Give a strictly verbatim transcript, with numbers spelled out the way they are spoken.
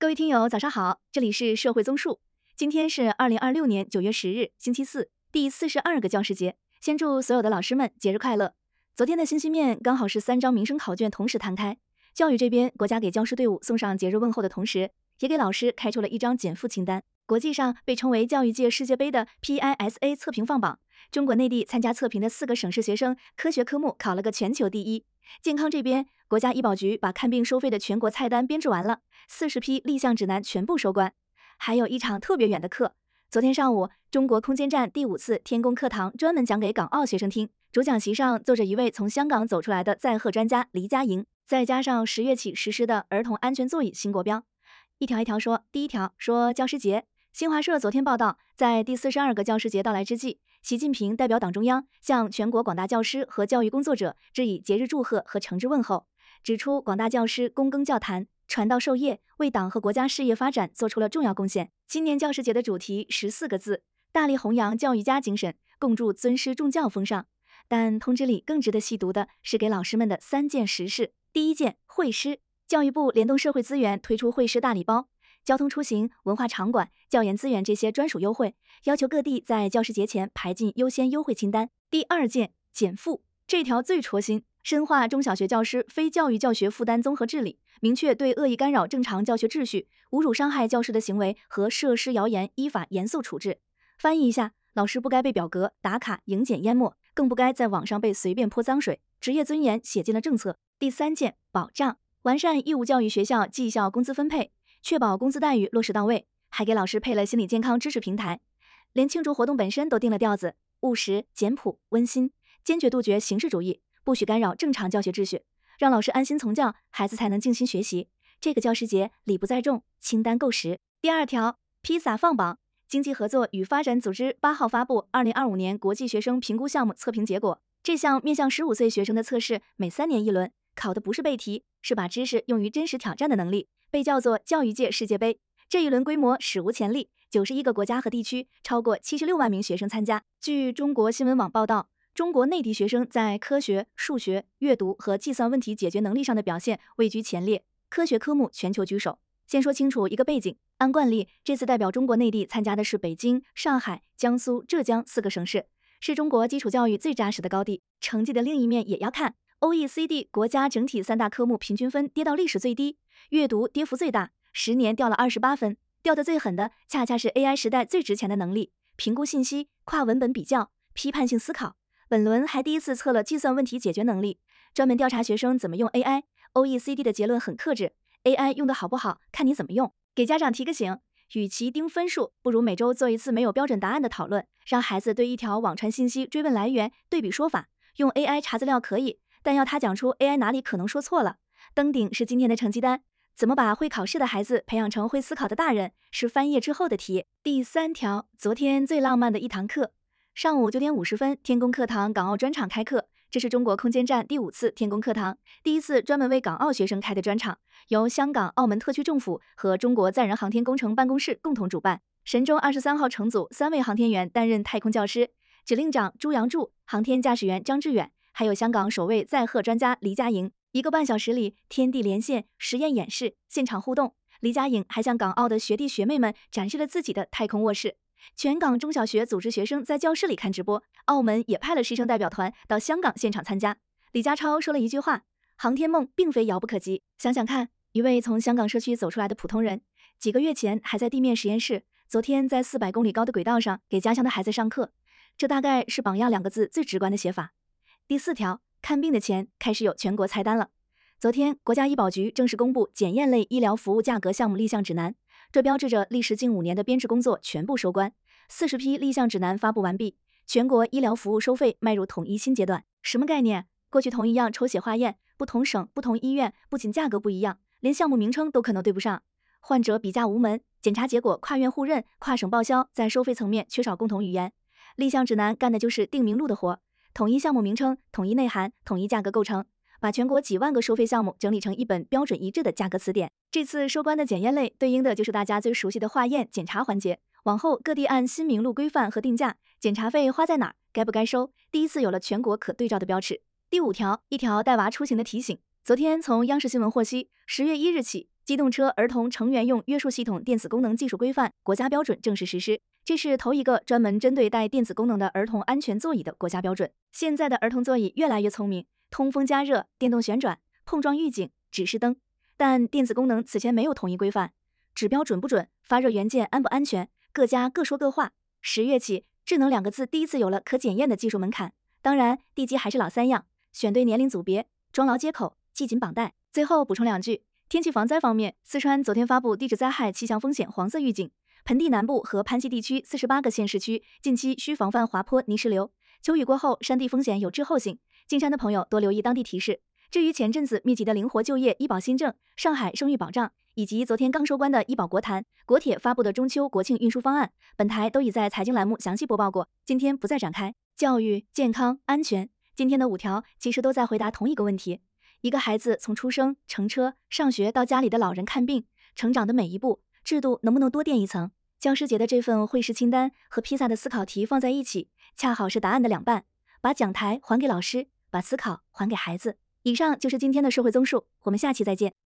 位听友，早上好，这里是社会综述。今天是二零二六年九月十日，星期四，第四十二个教师节。先祝所有的老师们节日快乐。昨天的信息面刚好是三张民生考卷同时摊开，教育这边，国家给教师队伍送上节日问候的同时，也给老师开出了一张减负清单。国际上被称为教育界世界杯的 P I S A 测评放榜，中国内地参加测评的四个省市学生科学科目考了个全球第一。健康这边，国家医保局把看病收费的全国菜单编制完了，四十批立项指南全部收官。还有一场特别远的课，昨天上午，中国空间站第五次天宫课堂专门讲给港澳学生听，主讲席上坐着一位从香港走出来的载荷专家黎佳莹，再加上十月起实施的儿童安全座椅新国标。一条一条说，第一条说教师节。新华社昨天报道，在第四十二个教师节到来之际，习近平代表党中央向全国广大教师和教育工作者致以节日祝贺和诚挚问候，指出广大教师躬耕教坛，传道授业，为党和国家事业发展做出了重要贡献。今年教师节的主题十四个字，大力弘扬教育家精神，共筑尊师重教风尚。但通知里更值得细读的是给老师们的三件实事。第一件，会师。教育部联动社会资源推出会师大礼包，交通出行、文化场馆、教研资源这些专属优惠，要求各地在教师节前排进优先优惠清单。第二件，减负。这条最戳心，深化中小学教师非教育教学负担综合治理，明确对恶意干扰正常教学秩序、侮辱伤害教师的行为和涉施谣言依法严肃处置。翻译一下，老师不该被表格、打卡、迎检淹没，更不该在网上被随便泼脏水，职业尊严写进了政策。第三件，保障。完善义务教育学校绩效工资分配，确保工资待遇落实到位，还给老师配了心理健康支持平台，连庆祝活动本身都定了调子，务实、简朴、温馨，坚决杜绝形式主义，不许干扰正常教学秩序，让老师安心从教，孩子才能静心学习。这个教师节礼不在重，清单够实。第二条，披萨放榜。经济合作与发展组织八号发布二零二五年国际学生评估项目测评结果，这项面向十五岁学生的测试每三年一轮，考的不是背题，是把知识用于真实挑战的能力，被叫做教育界世界杯。这一轮规模史无前例，九十一个国家和地区，超过七十六万名学生参加。据中国新闻网报道，中国内地学生在科学、数学、阅读和计算问题解决能力上的表现位居前列，科学科目全球居首。先说清楚一个背景，按惯例，这次代表中国内地参加的是北京、上海、江苏、浙江四个省市，是中国基础教育最扎实的高地。成绩的另一面也要看O E C D 国家整体三大科目平均分跌到历史最低，阅读跌幅最大，十年掉了二十八分，掉得最狠的恰恰是 A I 时代最值钱的能力，评估信息、跨文本比较、批判性思考。本轮还第一次测了计算问题解决能力，专门调查学生怎么用 A I。O E C D 的结论很克制， A I 用得好不好，看你怎么用。给家长提个醒，与其盯分数，不如每周做一次没有标准答案的讨论，让孩子对一条网传信息追问来源、对比说法。用 A I 查资料可以，但要他讲出 A I 哪里可能说错了。登顶是今天的成绩单，怎么把会考试的孩子培养成会思考的大人，是翻页之后的题。第三条，昨天最浪漫的一堂课。上午九点五十分，天宫课堂港澳专场开课，这是中国空间站第五次天宫课堂，第一次专门为港澳学生开的专场，由香港、澳门特区政府和中国载人航天工程办公室共同主办。神舟二十三号乘组三位航天员担任太空教师，指令长朱杨柱、航天驾驶员张志远，还有香港首位载荷专家黎佳莹。一个半小时里，天地连线、实验演示、现场互动，黎佳莹还向港澳的学弟学妹们展示了自己的太空卧室。全港中小学组织学生在教室里看直播，澳门也派了师生代表团到香港现场参加。李家超说了一句话：航天梦并非遥不可及。想想看，一位从香港社区走出来的普通人，几个月前还在地面实验室，昨天在四百公里高的轨道上给家乡的孩子上课，这大概是榜样两个字最直观的写法。第四条，看病的钱开始有全国菜单了。昨天，国家医保局正式公布检验类医疗服务价格项目立项指南，这标志着历时近五年的编制工作全部收官，四十批立项指南发布完毕，全国医疗服务收费迈入统一新阶段。什么概念？过去同一样抽血化验，不同省、不同医院不仅价格不一样，连项目名称都可能对不上，患者比价无门，检查结果跨院互认、跨省报销，在收费层面缺少共同语言。立项指南干的就是定名录的活，统一项目名称、统一内涵、统一价格构成，把全国几万个收费项目整理成一本标准一致的价格词典。这次收官的检验类对应的就是大家最熟悉的化验检查环节，往后各地按新名录规范和定价，检查费花在哪儿，该不该收，第一次有了全国可对照的标尺。第五条，一条带娃出行的提醒。昨天从央视新闻获悉，十月一日起， 机动车儿童成员用约束系统电子功能技术规范国家标准正式实施，这是头一个专门针对带电子功能的儿童安全座椅的国家标准。现在的儿童座椅越来越聪明，通风加热、电动旋转、碰撞预警、指示灯，但电子功能此前没有统一规范，指标准不准，发热元件安不安全，各家各说各话。十月起，智能两个字第一次有了可检验的技术门槛。当然，地基还是老三样，选对年龄组别，装牢接口，系紧绑带。最后补充两句。天气防灾方面，四川昨天发布地质灾害气象风险黄色预警，盆地南部和潘西地区四十八个县市区近期需防范滑坡、泥石流。秋雨过后，山地风险有滞后性，进山的朋友多留意当地提示。至于前阵子密集的灵活就业医保新政、上海生育保障，以及昨天刚收官的医保国谈，国铁发布的中秋国庆运输方案，本台都已在财经栏目详细播报过，今天不再展开。教育、健康、安全，今天的五条其实都在回答同一个问题。一个孩子从出生、乘车、上学到家里的老人看病，成长的每一步，制度能不能多垫一层？教师节的这份会师清单和披萨的思考题放在一起，恰好是答案的两半，把讲台还给老师，把思考还给孩子。以上就是今天的社会综述，我们下期再见。